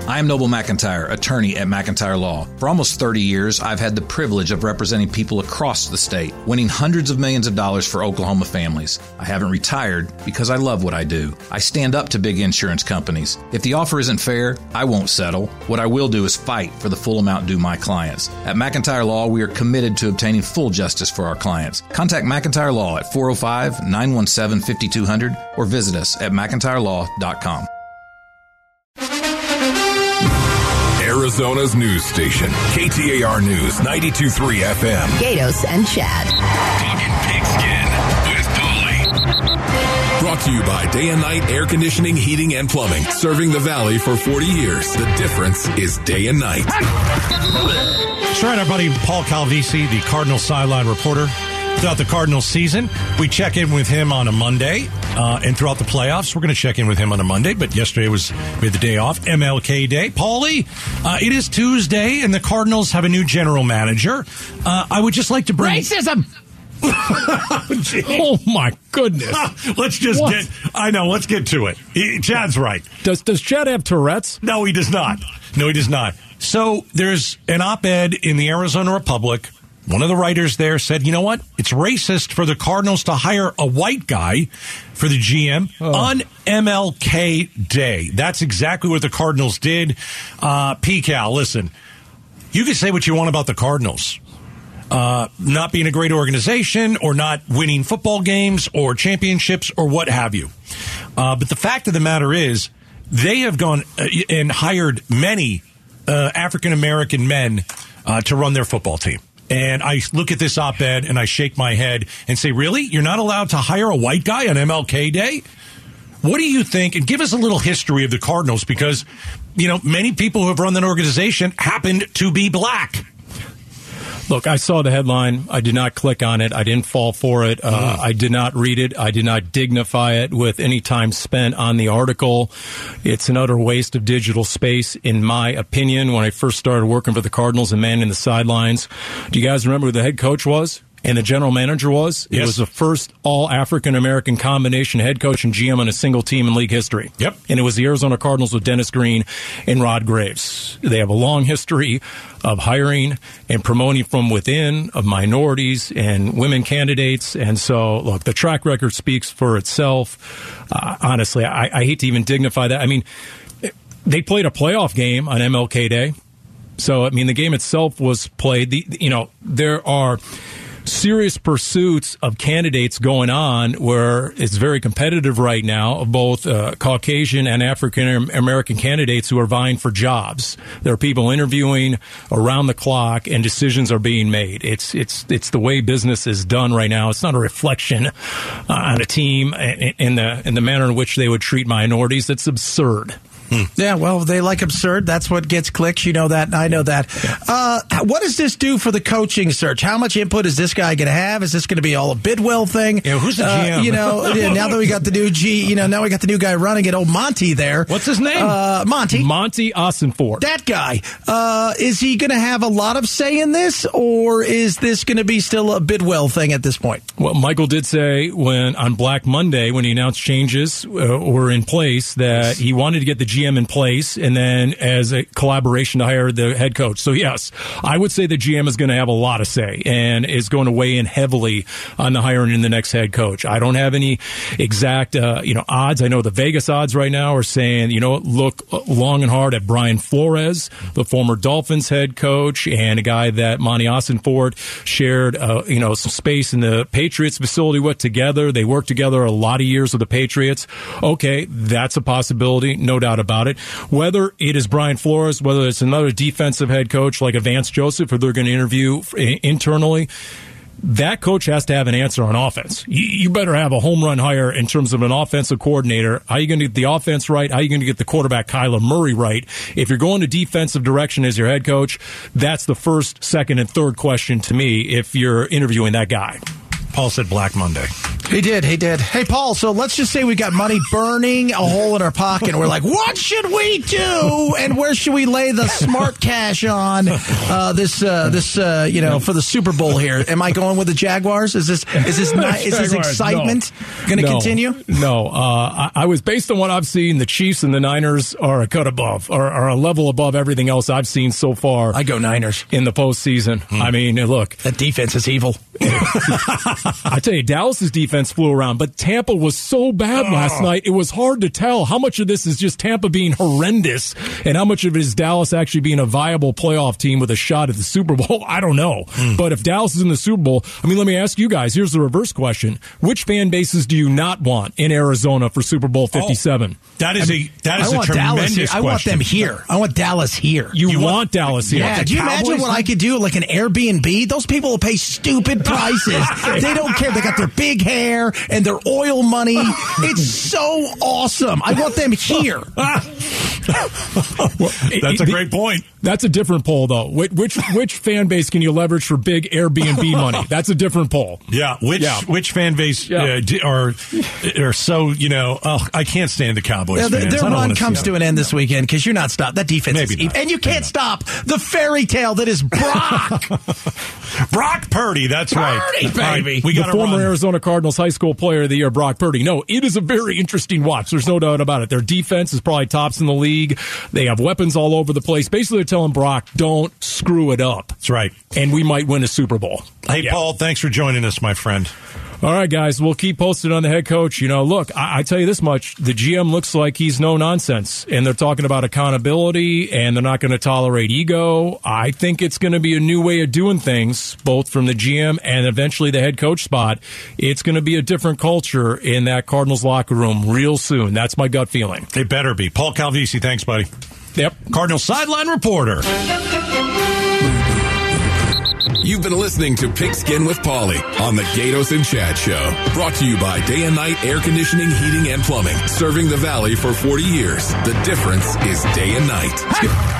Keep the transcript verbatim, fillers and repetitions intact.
I am Noble McIntyre, attorney at McIntyre Law. For almost thirty years, I've had the privilege of representing people across the state, winning hundreds of millions of dollars for Oklahoma families. I haven't retired because I love what I do. I stand up to big insurance companies. If the offer isn't fair, I won't settle. What I will do is fight for the full amount due my clients. At McIntyre Law, we are committed to obtaining full justice for our clients. Contact McIntyre Law at four oh five, nine one seven, five two zero zero or visit us at mcintyre law dot com. Arizona's news station, K T A R News, ninety-two point three F M. Gatos and Chad. Talking pigskin with Paulie. Brought to you by Day and Night Air Conditioning, Heating, and Plumbing. Serving the Valley for forty years. The difference is day and night. That's right, our buddy Paul Calvisi, the Cardinal sideline reporter. Throughout the Cardinals season, we check in with him on a Monday, uh, and throughout the playoffs, we're going to check in with him on a Monday, but yesterday was, we had the day off, M L K Day. Paulie, uh, it is Tuesday, and the Cardinals have a new general manager. Uh, I would just like to bring... Racism! Oh, my goodness. Let's just what? get... I know, let's get to it. He, Chad's right. Does, does Chad have Tourette's? No, he does not. No, he does not. So, there's an op-ed in the Arizona Republic. One of the writers there said, you know what? It's racist for the Cardinals to hire a white guy for the G M oh. on M L K Day. That's exactly what the Cardinals did. Uh, P. Cal, listen, you can say what you want about the Cardinals. Uh, not being a great organization or not winning football games or championships or what have you. Uh, but the fact of the matter is they have gone uh, and hired many uh, African-American men uh, to run their football team. And I look at this op-ed and I shake my head and say, really? You're not allowed to hire a white guy on M L K Day? What do you think? And give us a little history of the Cardinals because, you know, many people who have run that organization happened to be black. Look, I saw the headline. I did not click on it. I didn't fall for it. Uh, mm. I did not read it. I did not dignify it with any time spent on the article. It's an utter waste of digital space, in my opinion. When I first started working for the Cardinals and manning the sidelines, do you guys remember who the head coach was? And the general manager was? Yes. It was the first all-African-American combination head coach and G M on a single team in league history. Yep. And it was the Arizona Cardinals with Dennis Green and Rod Graves. They have a long history of hiring and promoting from within of minorities and women candidates. And so, look, the track record speaks for itself. Uh, honestly, I, I hate to even dignify that. I mean, they played a playoff game on M L K Day. So, I mean, the game itself was played. The, you know, there are serious pursuits of candidates going on where it's very competitive right now of both uh, Caucasian and African American candidates who are vying for jobs. There are people interviewing around the clock and decisions are being made. It's it's it's the way business is done right now. It's not a reflection uh, on a team in the in the manner in which they would treat minorities. It's absurd. Hmm. Yeah, well, they like absurd. That's what gets clicks. You know that. I know that. Uh, what does this do for the coaching search? How much input is this guy going to have? Is this going to be all a Bidwell thing? Yeah, who's the G M? Uh, you know, yeah, now that we got the new G, you know, now we got the new guy running it. Old Monty there. What's his name? Uh, Monty. Monty Ossenfort. That guy. Uh, is he going to have a lot of say in this, or is this going to be still a Bidwell thing at this point? Well, Michael did say when on Black Monday, when he announced changes uh, were in place, that he wanted to get the G M in place. And then as a collaboration to hire the head coach. So, yes, I would say the G M is going to have a lot of say and is going to weigh in heavily on the hiring in the next head coach. I don't have any exact, uh, you know, odds. I know the Vegas odds right now are saying, you know, look long and hard at Brian Flores, the former Dolphins head coach, and a guy that Monty Ossenfort shared, uh, you know, some space in the Patriots facility with together. They worked together a lot of years with the Patriots. Okay, that's a possibility, no doubt about it. Whether it is Brian Flores, whether it's another defensive head coach like a Vance Joseph, or they're going to interview internally, that coach has to have an answer on offense. You better have a home run hire in terms of an offensive coordinator. How are you going to get the offense right? How are you going to get the quarterback Kyler Murray right? If you're going to defensive direction as your head coach, that's the first, second, and third question to me if you're interviewing that guy. Paul said Black Monday. He did, he did. Hey, Paul, so let's just say we got money burning a hole in our pocket. And we're like, what should we do? And where should we lay the smart cash on uh, this, uh, this, uh, you know, for the Super Bowl here? Am I going with the Jaguars? Is this, is this, ni- is this excitement no. going to no. continue? No. Uh, I, I was, based on what I've seen, the Chiefs and the Niners are a cut above, are, are a level above everything else I've seen so far. I go Niners. In the postseason. Hmm. I mean, look. That defense is evil. I tell you, Dallas's defense flew around, but Tampa was so bad oh. last night, it was hard to tell how much of this is just Tampa being horrendous and how much of it is Dallas actually being a viable playoff team with a shot at the Super Bowl. I don't know. Mm. But if Dallas is in the Super Bowl, I mean, let me ask you guys, here's the reverse question. Which fan bases do you not want in Arizona for Super Bowl fifty-seven? Oh, that is I mean, a that is I a want tremendous Dallas here. question. I want them here. I want Dallas here. You, you want, want Dallas here? Yeah. Do you Cowboys imagine what I could do? Like an Airbnb? Those people will pay stupid prices. They don't care. They got their big hair and their oil money. It's so awesome. I want them here. Well, That's a great point. That's a different poll, though. Which, which which fan base can you leverage for big Airbnb money? That's a different poll. Yeah. Which yeah. which fan base yeah. uh, are are so you know? Oh, I can't stand the Cowboys. Yeah, fans. Their run comes to an end this weekend because you're not stopped. That defense Maybe is not. evil. And you can't stop the fairy tale that is Brock. Brock Purdy. That's Purdy, right, baby. Right, we got the former run. Arizona Cardinals High School Player of the Year, Brock Purdy. No, it is a very interesting watch. There's no doubt about it. Their defense is probably tops in the league. They have weapons all over the place. Basically, they're telling Brock, don't screw it up. That's right. And we might win a Super Bowl. Hey, yeah. Paul, thanks for joining us, my friend. All right, guys, we'll keep posted on the head coach. You know, look, I, I tell you this much. The G M looks like he's no nonsense, and they're talking about accountability, and they're not going to tolerate ego. I think it's going to be a new way of doing things, both from the G M and eventually the head coach spot. It's going to be a different culture in that Cardinals locker room real soon. That's my gut feeling. It better be. Paul Calvisi, thanks, buddy. Yep. Cardinals sideline reporter. You've been listening to Pigskin with Paulie on the Gatos and Chad Show. Brought to you by Day and Night Air Conditioning, Heating, and Plumbing. Serving the Valley for forty years. The difference is day and night.